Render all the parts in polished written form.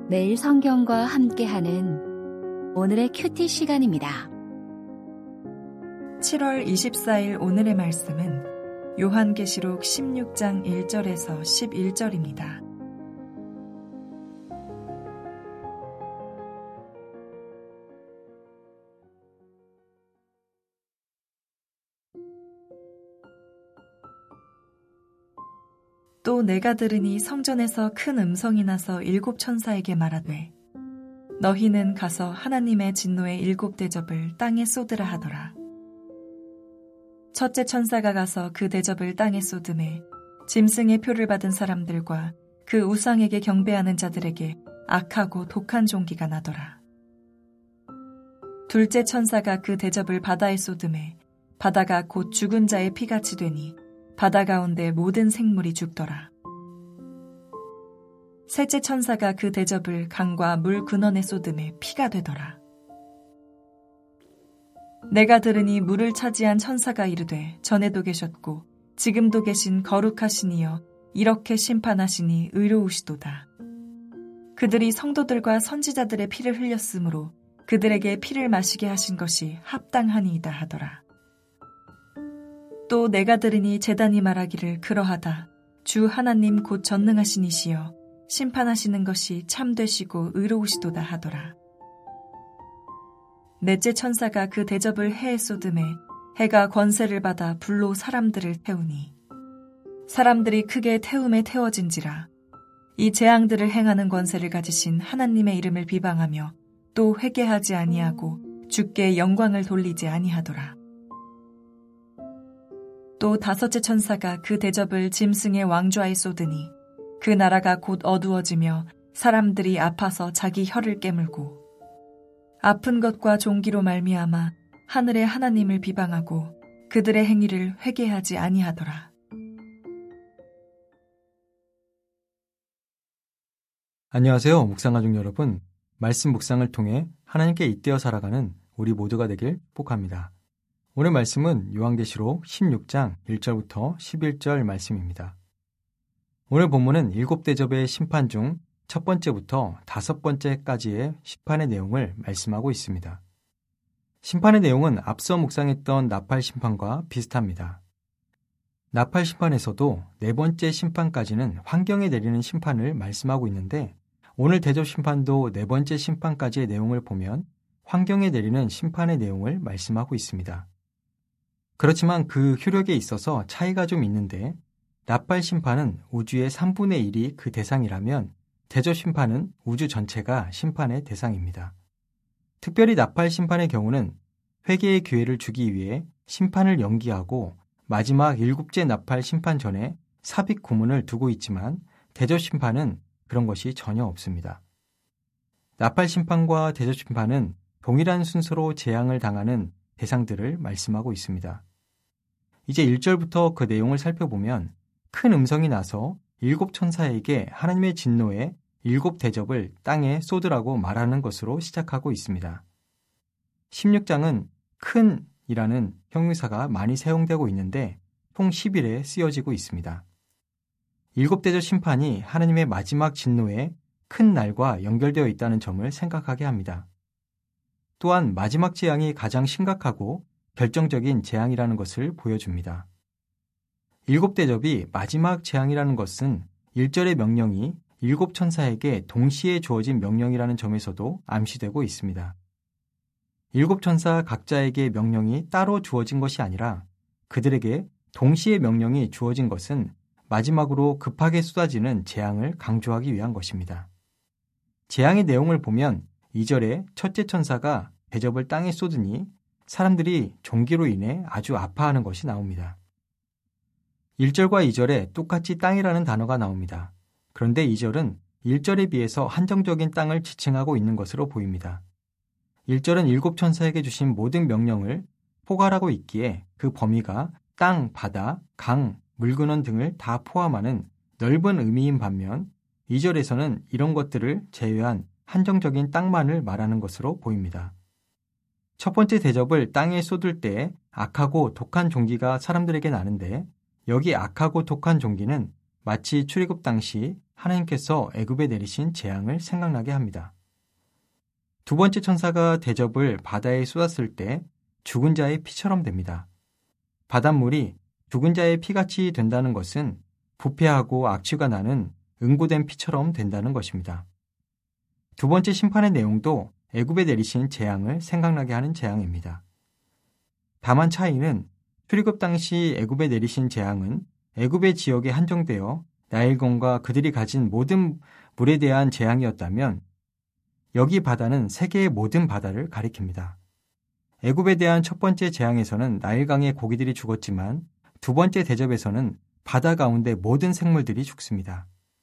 매일 성경과 함께하는 오늘의 큐티 시간입니다. 7월 24일 오늘의 말씀은 요한계시록 16장 1절에서 11절입니다. 또 내가 들으니 성전에서 큰 음성이 나서 7 천사에게 말하되 너희는 가서 하나님의 진노의 7 대접을 땅에 쏟으라 하더라. 첫째 천사가 가서 그 대접을 땅에 쏟음에 짐승의 표를 받은 사람들과 그 우상에게 경배하는 자들에게 악하고 독한 종기가 나더라. 둘째 천사가 그 대접을 바다에 쏟음에 바다가 곧 죽은 자의 피같이 되니 바다 가운데 모든 생물이 죽더라. 셋째 천사가 그 대접을 강과 물 근원에 쏟음에 피가 되더라. 내가 들으니 물을 차지한 천사가 이르되 전에도 계셨고 지금도 계신 거룩하신 이여 이렇게 심판하시니 의로우시도다. 그들이 성도들과 선지자들의 피를 흘렸으므로 그들에게 피를 마시게 하신 것이 합당하니이다 하더라. 또 내가 들으니 제단이 말하기를 그러하다. 주 하나님 곧 전능하신 이시여 심판하시는 것이 참되시고 의로우시도다 하더라. 넷째 천사가 그 대접을 해에 쏟음에 해가 권세를 받아 불로 사람들을 태우니 사람들이 크게 태움에 태워진지라. 이 재앙들을 행하는 권세를 가지신 하나님의 이름을 비방하며 또 회개하지 아니하고 주께 영광을 돌리지 아니하더라. 또 다섯째 천사가 그 대접을 짐승의 왕좌에 쏟으니 그 나라가 곧 어두워지며 사람들이 아파서 자기 혀를 깨물고 아픈 것과 종기로 말미암아 하늘의 하나님을 비방하고 그들의 행위를 회개하지 아니하더라. 안녕하세요, 묵상가족 여러분. 말씀 묵상을 통해 하나님께 잇대어 살아가는 우리 모두가 되길 축복합니다. 오늘 말씀은 요한계시록 16장 1절부터 11절 말씀입니다. 오늘 본문은 7 대접의 심판 중 첫 번째부터 5번째까지의 심판의 내용을 말씀하고 있습니다. 심판의 내용은 앞서 묵상했던 나팔 심판과 비슷합니다. 나팔 심판에서도 4번째 심판까지는 환경에 내리는 심판을 말씀하고 있는데 오늘 대접 심판도 4번째 심판까지의 내용을 보면 환경에 내리는 심판의 내용을 말씀하고 있습니다. 그렇지만 그 효력에 있어서 차이가 좀 있는데 나팔 심판은 우주의 3분의 1이 그 대상이라면 대접 심판은 우주 전체가 심판의 대상입니다. 특별히 나팔 심판의 경우는 회개의 기회를 주기 위해 심판을 연기하고 마지막 7째 나팔 심판 전에 삽입 구문을 두고 있지만 대접 심판은 그런 것이 전혀 없습니다. 나팔 심판과 대접 심판은 동일한 순서로 재앙을 당하는 대상들을 말씀하고 있습니다. 이제 1절부터 그 내용을 살펴보면 큰 음성이 나서 7 천사에게 하나님의 진노의 7 대접을 땅에 쏟으라고 말하는 것으로 시작하고 있습니다. 16장은 큰이라는 형용사가 많이 사용되고 있는데 총 10일에 쓰여지고 있습니다. 7 대접 심판이 하나님의 마지막 진노의 큰 날과 연결되어 있다는 점을 생각하게 합니다. 또한 마지막 재앙이 가장 심각하고 결정적인 재앙이라는 것을 보여줍니다. 7 대접이 마지막 재앙이라는 것은 1절의 명령이 7 천사에게 동시에 주어진 명령이라는 점에서도 암시되고 있습니다. 7 천사 각자에게 명령이 따로 주어진 것이 아니라 그들에게 동시에 명령이 주어진 것은 마지막으로 급하게 쏟아지는 재앙을 강조하기 위한 것입니다. 재앙의 내용을 보면 2절에 첫째 천사가 대접을 땅에 쏟으니 사람들이 종기로 인해 아주 아파하는 것이 나옵니다. 1절과 2절에 똑같이 땅이라는 단어가 나옵니다. 그런데 2절은 1절에 비해서 한정적인 땅을 지칭하고 있는 것으로 보입니다. 1절은 7 천사에게 주신 모든 명령을 포괄하고 있기에 그 범위가 땅, 바다, 강, 물근원 등을 다 포함하는 넓은 의미인 반면 2절에서는 이런 것들을 제외한 한정적인 땅만을 말하는 것으로 보입니다. 첫 번째 대접을 땅에 쏟을 때 악하고 독한 종기가 사람들에게 나는데 여기 악하고 독한 종기는 마치 출애굽 당시 하나님께서 애굽에 내리신 재앙을 생각나게 합니다. 두 번째 천사가 대접을 바다에 쏟았을 때 죽은 자의 피처럼 됩니다. 바닷물이 죽은 자의 피같이 된다는 것은 부패하고 악취가 나는 응고된 피처럼 된다는 것입니다. 두 번째 심판의 내용도 애굽에 내리신 재앙을 생각나게 하는 재앙입니다. 다만 차이는 출애굽 당시 애굽에 내리신 재앙은 애굽의 지역에 한정되어 나일강과 그들이 가진 모든 물에 대한 재앙이었다면 여기 바다는 세계의 모든 바다를 가리킵니다. 애굽에 대한 첫 번째 재앙에서는 나일강의 고기들이 죽었지만 두 번째 대접에서는 바다 가운데 모든 생물들이 죽습니다.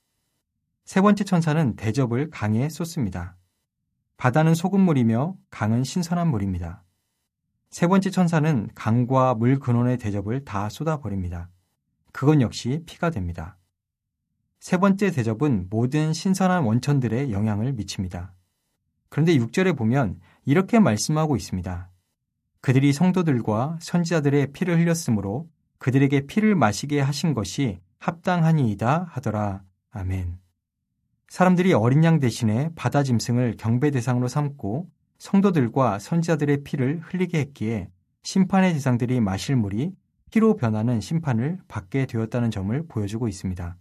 세 번째 천사는 대접을 강에 쏟습니다. 바다는 소금물이며 강은 신선한 물입니다. 세 번째 천사는 강과 물 근원의 대접을 다 쏟아버립니다. 그건 역시 피가 됩니다. 세 번째 대접은 모든 신선한 원천들에 영향을 미칩니다. 그런데 6절에 보면 이렇게 말씀하고 있습니다. 그들이 성도들과 선지자들의 피를 흘렸으므로 그들에게 피를 마시게 하신 것이 합당하니이다 하더라. 아멘. 사람들이 어린 양 대신에 바다 짐승을 경배 대상으로 삼고 성도들과 선지자들의 피를 흘리게 했기에 심판의 대상들이 마실 물이 피로 변하는 심판을 받게 되었다는 점을 보여주고 있습니다.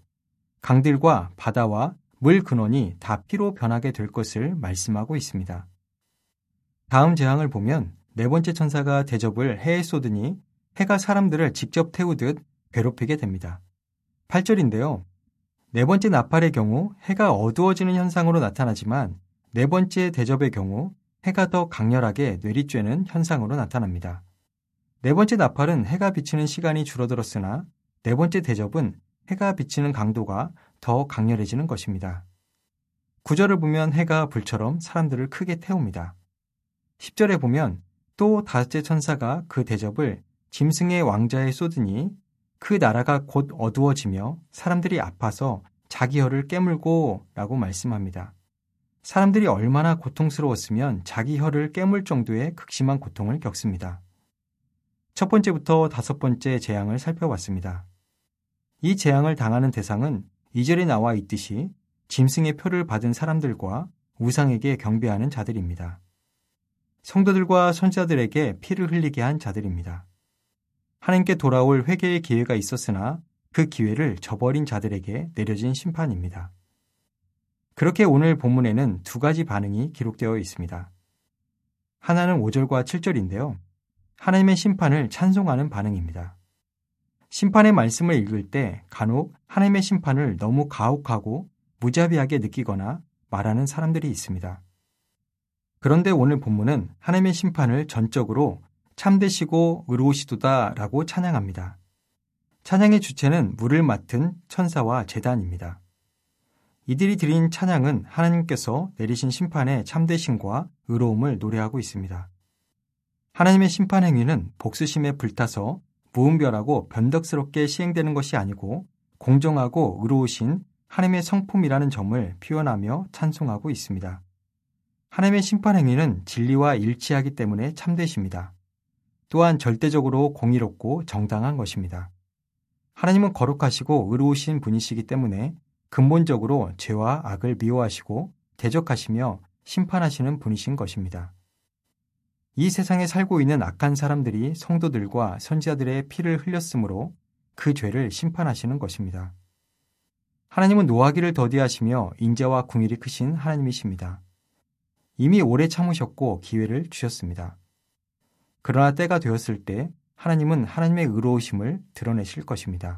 강들과 바다와 물 근원이 다 피로 변하게 될 것을 말씀하고 있습니다. 다음 재앙을 보면 네 번째 천사가 대접을 해에 쏟으니 해가 사람들을 직접 태우듯 괴롭히게 됩니다. 8절인데요. 네 번째 나팔의 경우 해가 어두워지는 현상으로 나타나지만 네 번째 대접의 경우 해가 더 강렬하게 내리쬐는 현상으로 나타납니다. 네 번째 나팔은 해가 비치는 시간이 줄어들었으나 네 번째 대접은 해가 비치는 강도가 더 강렬해지는 것입니다. 9절을 보면 해가 불처럼 사람들을 크게 태웁니다. 10절에 보면 또 다섯째 천사가 그 대접을 짐승의 왕자에 쏟으니 그 나라가 곧 어두워지며 사람들이 아파서 자기 혀를 깨물고 라고 말씀합니다. 사람들이 얼마나 고통스러웠으면 자기 혀를 깨물 정도의 극심한 고통을 겪습니다. 첫 번째부터 다섯 번째 재앙을 살펴봤습니다. 이 재앙을 당하는 대상은 2절에 나와 있듯이 짐승의 표를 받은 사람들과 우상에게 경배하는 자들입니다. 성도들과 선지자들에게 피를 흘리게 한 자들입니다. 하나님께 돌아올 회개의 기회가 있었으나 그 기회를 저버린 자들에게 내려진 심판입니다. 그렇게 오늘 본문에는 두 가지 반응이 기록되어 있습니다. 하나는 5절과 7절인데요. 하나님의 심판을 찬송하는 반응입니다. 심판의 말씀을 읽을 때 간혹 하나님의 심판을 너무 가혹하고 무자비하게 느끼거나 말하는 사람들이 있습니다. 그런데 오늘 본문은 하나님의 심판을 전적으로 참되시고 의로우시도다 라고 찬양합니다. 찬양의 주체는 물을 맡은 천사와 제단입니다. 이들이 드린 찬양은 하나님께서 내리신 심판의 참되심과 의로움을 노래하고 있습니다. 하나님의 심판 행위는 복수심에 불타서 무분별하고 변덕스럽게 시행되는 것이 아니고 공정하고 의로우신 하나님의 성품이라는 점을 표현하며 찬송하고 있습니다. 하나님의 심판 행위는 진리와 일치하기 때문에 참되십니다. 또한 절대적으로 공의롭고 정당한 것입니다. 하나님은 거룩하시고 의로우신 분이시기 때문에 근본적으로 죄와 악을 미워하시고 대적하시며 심판하시는 분이신 것입니다. 이 세상에 살고 있는 악한 사람들이 성도들과 선지자들의 피를 흘렸으므로 그 죄를 심판하시는 것입니다. 하나님은 노하기를 더디하시며 인자와 궁일이 크신 하나님이십니다. 이미 오래 참으셨고 기회를 주셨습니다. 그러나 때가 되었을 때 하나님은 하나님의 의로우심을 드러내실 것입니다.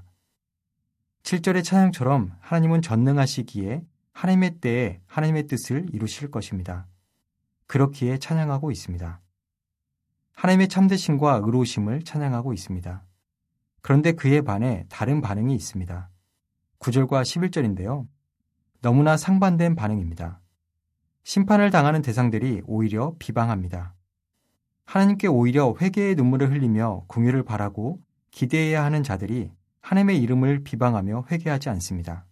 7절의 찬양처럼 하나님은 전능하시기에 하나님의 때에 하나님의 뜻을 이루실 것입니다. 그렇기에 찬양하고 있습니다. 하나님의 참되심과 의로우심을 찬양하고 있습니다. 그런데 그에 반해 다른 반응이 있습니다. 9절과 11절인데요. 너무나 상반된 반응입니다. 심판을 당하는 대상들이 오히려 비방합니다. 하나님께 오히려 회개의 눈물을 흘리며 긍휼을 바라고 기대해야 하는 자들이 하나님의 이름을 비방하며 회개하지 않습니다.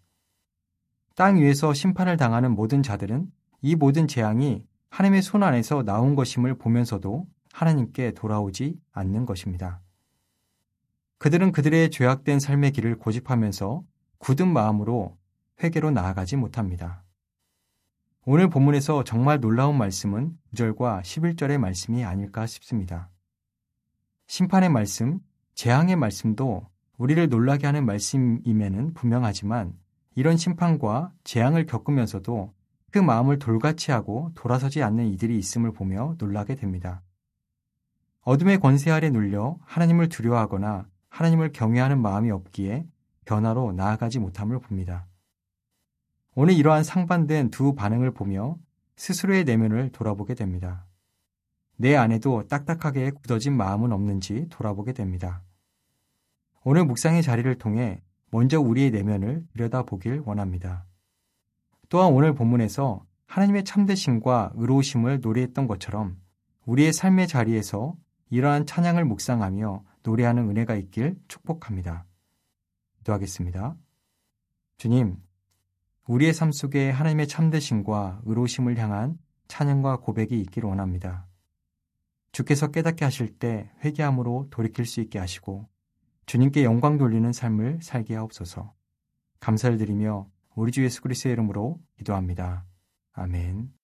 땅 위에서 심판을 당하는 모든 자들은 이 모든 재앙이 하나님의 손 안에서 나온 것임을 보면서도 하나님께 돌아오지 않는 것입니다. 그들은 그들의 죄악된 삶의 길을 고집하면서 굳은 마음으로 회개로 나아가지 못합니다. 오늘 본문에서 정말 놀라운 말씀은 9절과 11절의 말씀이 아닐까 싶습니다. 심판의 말씀, 재앙의 말씀도 우리를 놀라게 하는 말씀임에는 분명하지만 이런 심판과 재앙을 겪으면서도 그 마음을 돌같이 하고 돌아서지 않는 이들이 있음을 보며 놀라게 됩니다. 어둠의 권세 아래 눌려 하나님을 두려워하거나 하나님을 경외하는 마음이 없기에 변화로 나아가지 못함을 봅니다. 오늘 이러한 상반된 두 반응을 보며 스스로의 내면을 돌아보게 됩니다. 내 안에도 딱딱하게 굳어진 마음은 없는지 돌아보게 됩니다. 오늘 묵상의 자리를 통해 먼저 우리의 내면을 들여다보길 원합니다. 또한 오늘 본문에서 하나님의 참되심과 의로우심을 노래했던 것처럼 우리의 삶의 자리에서 이러한 찬양을 묵상하며 노래하는 은혜가 있길 축복합니다. 기도하겠습니다. 주님, 우리의 삶 속에 하나님의 참되심과 의로우심을 향한 찬양과 고백이 있기를 원합니다. 주께서 깨닫게 하실 때 회개함으로 돌이킬 수 있게 하시고 주님께 영광 돌리는 삶을 살게 하옵소서. 감사를 드리며 우리 주 예수 그리스도의 이름으로 기도합니다. 아멘.